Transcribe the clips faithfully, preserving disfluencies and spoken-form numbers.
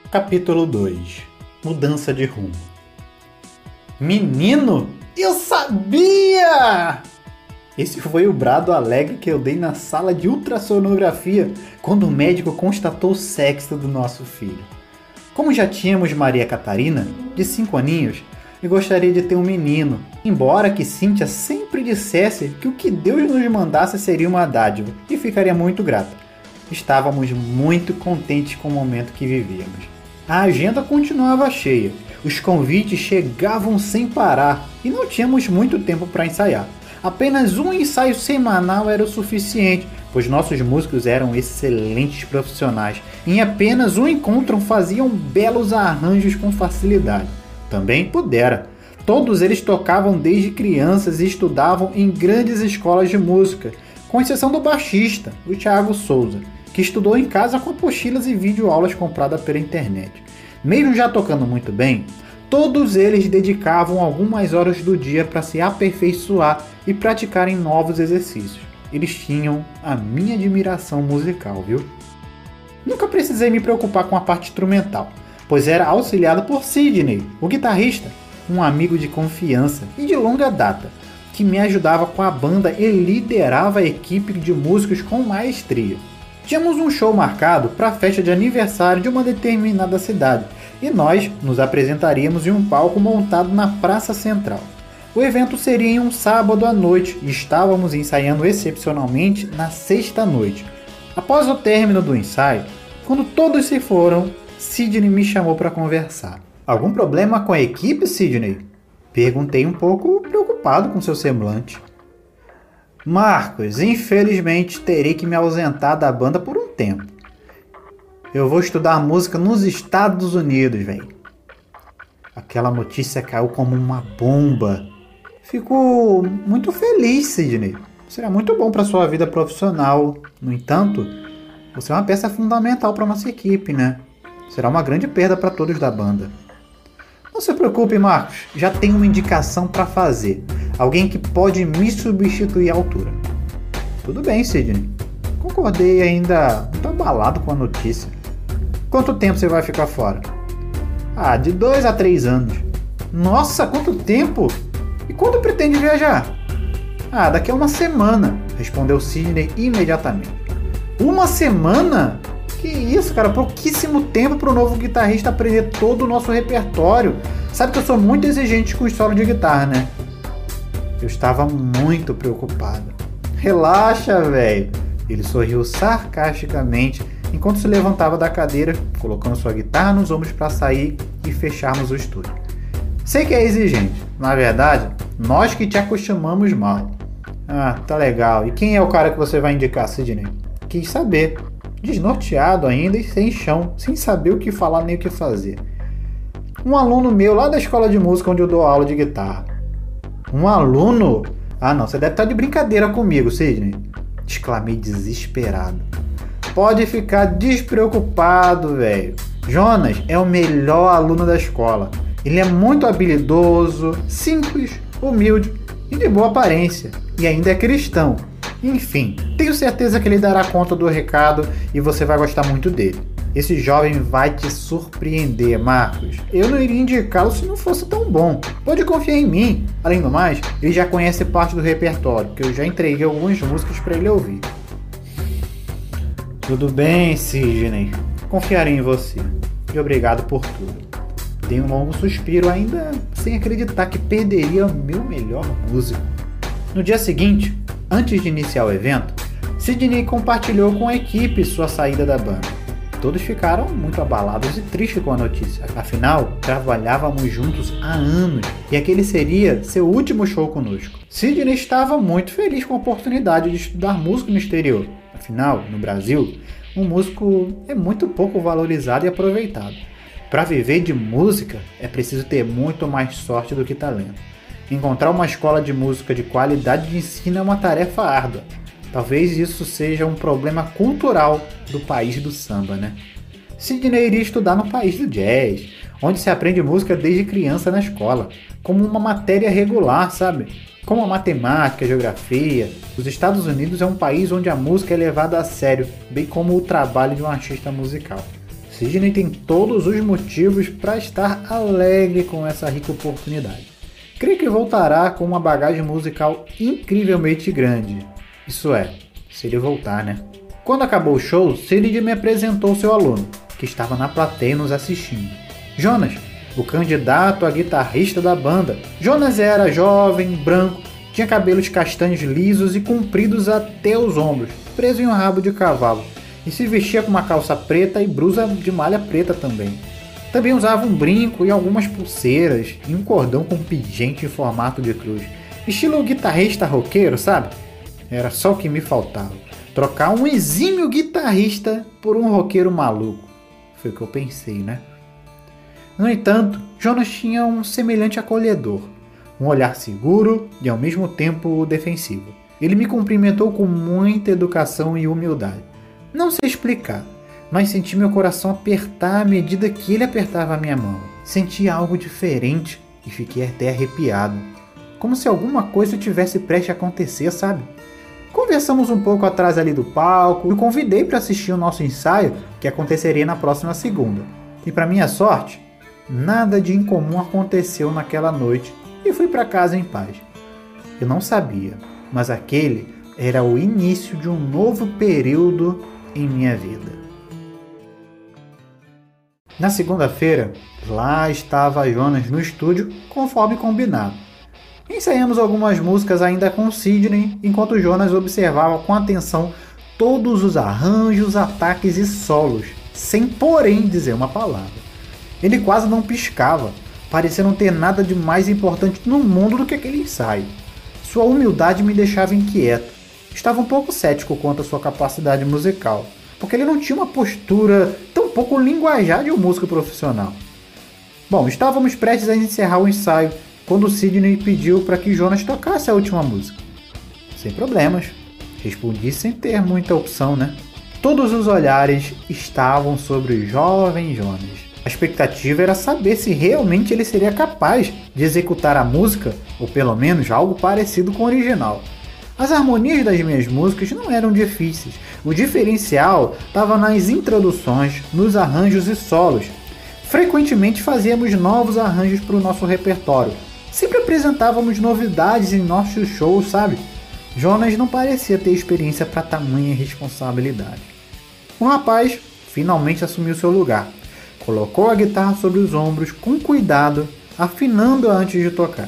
Capítulo dois. Mudança de rumo. Menino, eu sabia! Esse foi o brado alegre que eu dei na sala de ultrassonografia quando o médico constatou o sexo do nosso filho. Como já tínhamos Maria Catarina, de cinco aninhos, eu gostaria de ter um menino, embora que Cíntia sempre dissesse que o que Deus nos mandasse seria uma dádiva e ficaria muito grata. Estávamos muito contentes com o momento que vivíamos. A agenda continuava cheia, os convites chegavam sem parar e não tínhamos muito tempo para ensaiar. Apenas um ensaio semanal era o suficiente, pois nossos músicos eram excelentes profissionais e em apenas um encontro faziam belos arranjos com facilidade. Também pudera. Todos eles tocavam desde crianças e estudavam em grandes escolas de música, com exceção do baixista, o Thiago Souza, que estudou em casa com apostilas e videoaulas compradas pela internet. Mesmo já tocando muito bem, todos eles dedicavam algumas horas do dia para se aperfeiçoar e praticarem novos exercícios. Eles tinham a minha admiração musical, viu? Nunca precisei me preocupar com a parte instrumental, pois era auxiliado por Sidney, o guitarrista, um amigo de confiança e de longa data, que me ajudava com a banda e liderava a equipe de músicos com maestria. Tínhamos um show marcado para a festa de aniversário de uma determinada cidade e nós nos apresentaríamos em um palco montado na Praça Central. O evento seria em um sábado à noite e estávamos ensaiando excepcionalmente na sexta noite. Após o término do ensaio, quando todos se foram, Sidney me chamou para conversar. Algum problema com a equipe, Sidney? Perguntei um pouco preocupado com seu semblante. Marcos, infelizmente terei que me ausentar da banda por um tempo. Eu vou estudar música nos Estados Unidos, velho. Aquela notícia caiu como uma bomba. Fico muito feliz, Sidney. Será muito bom para sua vida profissional. No entanto, você é uma peça fundamental para nossa equipe, né? Será uma grande perda para todos da banda. Não se preocupe, Marcos. Já tenho uma indicação para fazer. Alguém que pode me substituir à altura. Tudo bem, Sidney. Concordei, ainda muito abalado com a notícia. Quanto tempo você vai ficar fora? Ah, de dois a três anos. Nossa, quanto tempo! E quando pretende viajar? Ah, daqui a uma semana, respondeu Sidney imediatamente. Uma semana? Que isso, cara, pouquíssimo tempo para o novo guitarrista aprender todo o nosso repertório. Sabe que eu sou muito exigente com o solo de guitarra, né? Eu estava muito preocupado. Relaxa, velho. Ele sorriu sarcasticamente enquanto se levantava da cadeira, colocando sua guitarra nos ombros para sair e fecharmos o estúdio. Sei que é exigente. Na verdade, nós que te acostumamos mal. Ah, tá legal. E quem é o cara que você vai indicar, Sidney? Quis saber. Desnorteado ainda e sem chão, sem saber o que falar nem o que fazer. Um aluno meu lá da escola de música onde eu dou aula de guitarra. Um aluno? Ah não, você deve estar de brincadeira comigo, Sidney. Exclamei desesperado. Pode ficar despreocupado, velho. Jonas é o melhor aluno da escola. Ele é muito habilidoso, simples, humilde e de boa aparência. E ainda é cristão. Enfim, tenho certeza que ele dará conta do recado e você vai gostar muito dele. Esse jovem vai te surpreender, Marcos. Eu não iria indicá-lo se não fosse tão bom. Pode confiar em mim. Além do mais, ele já conhece parte do repertório, que eu já entreguei algumas músicas para ele ouvir. Tudo bem, Sidney. Confiarei em você. E obrigado por tudo. Dei um longo suspiro, ainda sem acreditar que perderia o meu melhor músico. No dia seguinte, antes de iniciar o evento, Sidney compartilhou com a equipe sua saída da banda. Todos ficaram muito abalados e tristes com a notícia. Afinal, trabalhávamos juntos há anos e aquele seria seu último show conosco. Sidney estava muito feliz com a oportunidade de estudar música no exterior. Afinal, no Brasil, um músico é muito pouco valorizado e aproveitado. Para viver de música, é preciso ter muito mais sorte do que talento. Encontrar uma escola de música de qualidade de ensino é uma tarefa árdua. Talvez isso seja um problema cultural do país do samba, né? Sidney iria estudar no país do jazz, onde se aprende música desde criança na escola, como uma matéria regular, sabe? Como a matemática, a geografia. Os Estados Unidos é um país onde a música é levada a sério, bem como o trabalho de um artista musical. Sidney tem todos os motivos para estar alegre com essa rica oportunidade. Creio que voltará com uma bagagem musical incrivelmente grande. Isso é, se ele voltar, né? Quando acabou o show, Sidney me apresentou seu aluno, que estava na plateia nos assistindo. Jonas, o candidato a guitarrista da banda. Jonas era jovem, branco, tinha cabelos castanhos lisos e compridos até os ombros, preso em um rabo de cavalo, e se vestia com uma calça preta e blusa de malha preta também. Também usava um brinco e algumas pulseiras e um cordão com pingente em formato de cruz. Estilo guitarrista roqueiro, sabe? Era só o que me faltava. Trocar um exímio guitarrista por um roqueiro maluco. Foi o que eu pensei, né? No entanto, Jonas tinha um semelhante acolhedor. Um olhar seguro e ao mesmo tempo defensivo. Ele me cumprimentou com muita educação e humildade. Não sei explicar, mas senti meu coração apertar à medida que ele apertava a minha mão. Senti algo diferente e fiquei até arrepiado. Como se alguma coisa tivesse prestes a acontecer, sabe? Conversamos um pouco atrás ali do palco e o convidei para assistir o nosso ensaio, que aconteceria na próxima segunda. E para minha sorte, nada de incomum aconteceu naquela noite e fui para casa em paz. Eu não sabia, mas aquele era o início de um novo período em minha vida. Na segunda-feira, lá estava Jonas no estúdio, conforme combinado. Ensaiamos algumas músicas ainda com Sidney, enquanto Jonas observava com atenção todos os arranjos, ataques e solos, sem porém dizer uma palavra. Ele quase não piscava, parecia não ter nada de mais importante no mundo do que aquele ensaio. Sua humildade me deixava inquieto. Estava um pouco cético quanto à sua capacidade musical, porque ele não tinha uma postura tão pouco linguajar de um músico profissional. Bom, estávamos prestes a encerrar o ensaio quando Sidney pediu para que Jonas tocasse a última música. Sem problemas, respondi sem ter muita opção, né? Todos os olhares estavam sobre o jovem Jonas. A expectativa era saber se realmente ele seria capaz de executar a música, ou pelo menos algo parecido com o original. As harmonias das minhas músicas não eram difíceis. O diferencial estava nas introduções, nos arranjos e solos. Frequentemente fazíamos novos arranjos para o nosso repertório. Sempre apresentávamos novidades em nossos shows, sabe? Jonas não parecia ter experiência para tamanha responsabilidade. O rapaz finalmente assumiu seu lugar. Colocou a guitarra sobre os ombros com cuidado, afinando-a antes de tocar.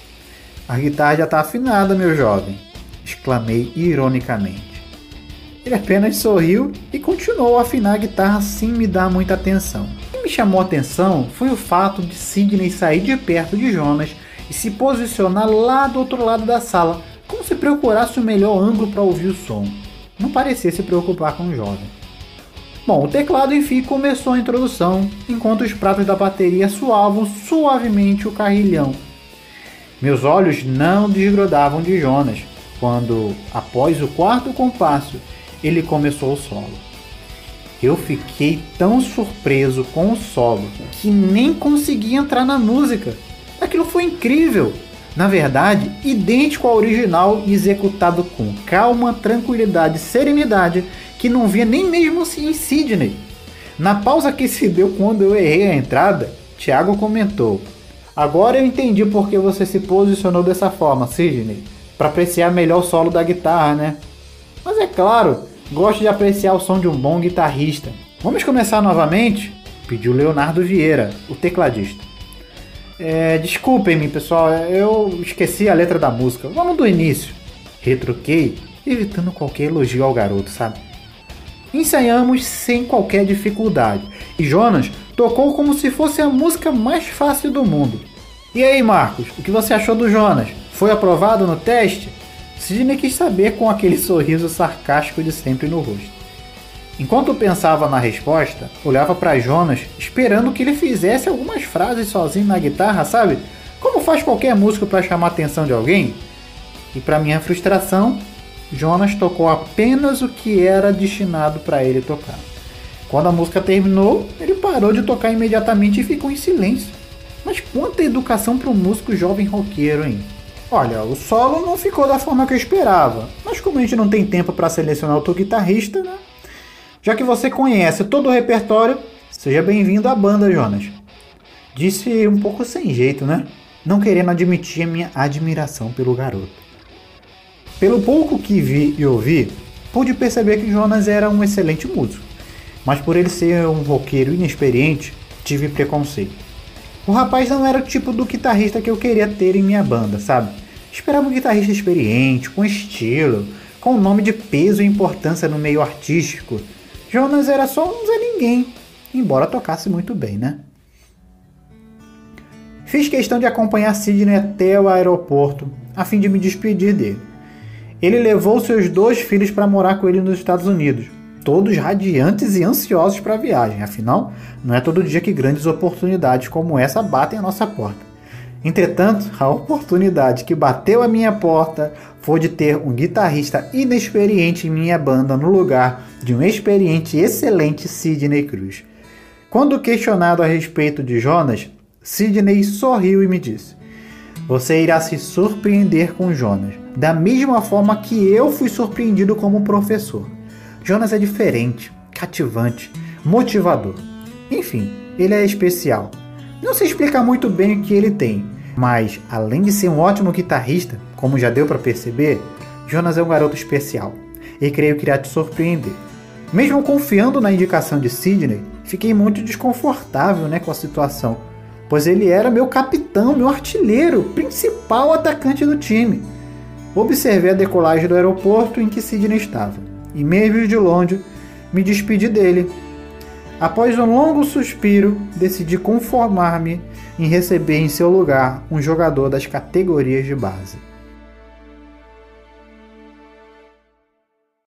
A guitarra já está afinada, meu jovem, exclamei ironicamente. Ele apenas sorriu e continuou a afinar a guitarra sem me dar muita atenção. O que me chamou a atenção foi o fato de Sidney sair de perto de Jonas e se posicionar lá do outro lado da sala, como se procurasse o melhor ângulo para ouvir o som. Não parecia se preocupar com o jovem. Bom, o teclado enfim começou a introdução, enquanto os pratos da bateria soavam suavemente o carrilhão. Meus olhos não desgrudavam de Jonas, quando, após o quarto compasso, ele começou o solo. Eu fiquei tão surpreso com o solo que nem consegui entrar na música. Aquilo foi incrível! Na verdade, idêntico ao original e executado com calma, tranquilidade e serenidade que não via nem mesmo em Sidney. Na pausa que se deu quando eu errei a entrada, Thiago comentou: "Agora eu entendi por que você se posicionou dessa forma, Sidney, para apreciar melhor o solo da guitarra, né? Mas é claro, gosto de apreciar o som de um bom guitarrista. Vamos começar novamente?" pediu Leonardo Vieira, o tecladista. É, desculpem-me, pessoal, eu esqueci a letra da música. Vamos do início. Retruquei, evitando qualquer elogio ao garoto, sabe? Ensaiamos sem qualquer dificuldade, e Jonas tocou como se fosse a música mais fácil do mundo. E aí, Marcos, o que você achou do Jonas? Foi aprovado no teste? Sidney quis saber com aquele sorriso sarcástico de sempre no rosto. Enquanto pensava na resposta, olhava para Jonas esperando que ele fizesse algumas frases sozinho na guitarra, sabe? Como faz qualquer músico para chamar a atenção de alguém. E para minha frustração, Jonas tocou apenas o que era destinado para ele tocar. Quando a música terminou, ele parou de tocar imediatamente e ficou em silêncio. Mas quanta educação para um músico jovem roqueiro, hein? Olha, o solo não ficou da forma que eu esperava, mas como a gente não tem tempo para selecionar outro guitarrista, né? Já que você conhece todo o repertório, Seja bem-vindo à banda, Jonas. Disse um pouco sem jeito, né? Não querendo admitir a minha admiração pelo garoto. Pelo pouco que vi e ouvi, pude perceber que Jonas era um excelente músico. Mas por ele ser um roqueiro inexperiente, tive preconceito. O rapaz não era o tipo do guitarrista que eu queria ter em minha banda, sabe? Esperava um guitarrista experiente, com estilo, com nome de peso e importância no meio artístico. Jonas era só um Zé Ninguém, embora tocasse muito bem, né? Fiz questão de acompanhar Sidney até o aeroporto, a fim de me despedir dele. Ele levou seus dois filhos para morar com ele nos Estados Unidos, todos radiantes e ansiosos para a viagem, afinal, não é todo dia que grandes oportunidades como essa batem à nossa porta. Entretanto, a oportunidade que bateu à minha porta foi de ter um guitarrista inexperiente em minha banda no lugar de um experiente e excelente Sidney Cruz. Quando questionado a respeito de Jonas, Sidney sorriu e me disse: "Você irá se surpreender com Jonas, da mesma forma que eu fui surpreendido como professor. Jonas é diferente, cativante, motivador. Enfim, ele é especial. Não se explica muito bem o que ele tem, mas além de ser um ótimo guitarrista, como já deu para perceber, Jonas é um garoto especial e creio que irá te surpreender." Mesmo confiando na indicação de Sidney, fiquei muito desconfortável, né, com a situação, pois ele era meu capitão, meu artilheiro, principal atacante do time. Observei a decolagem do aeroporto em que Sidney estava, e mesmo de longe, me despedi dele. Após um longo suspiro, decidi conformar-me em receber em seu lugar um jogador das categorias de base.